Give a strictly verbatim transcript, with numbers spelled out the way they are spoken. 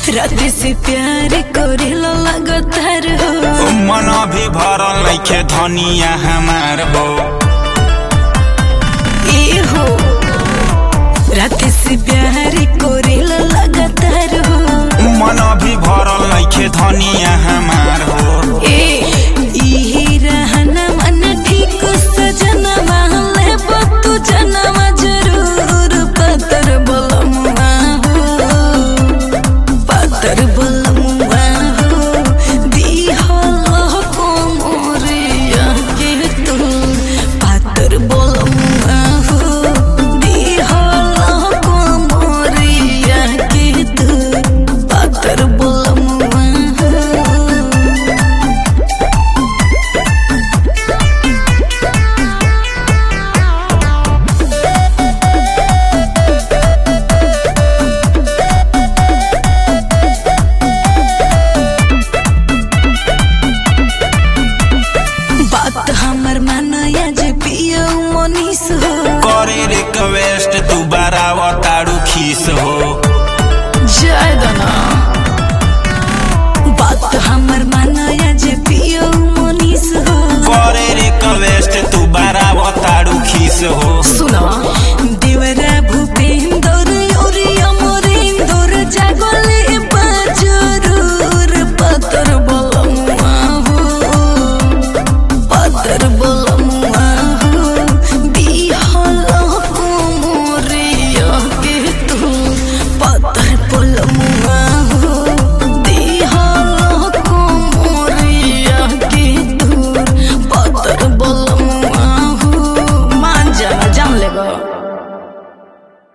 रात से प्यार करेला लगातार हो मन भी भरल नइखे धनिया हमार हो ए हो रात से प्यार करेला लगातार हो मन भी भरल नइखे धनिया हमार हो ए ई रहना मन ठीक सजना माले बतू जनवा जरूर पतर बलमुआ हो पतर बलमुआ हो दिहल को मोरिया के तू पतर बलमुआ हो दिहल को मोरिया के तू पतर बलमुआ हो बात हमर मानया जे पियो मनीष हो करे रिक्वेस्ट तू बराबर तारू खीस हो जय दना बात हमर मानया जे पियो मनीष हो करे रिक्वेस्ट तू बराबर तारू खीस हो सुना देवरा भूपेंद्र और अमरेंद्र जागले बाजरूर पतर बलमुआ हो पतर बलमुआ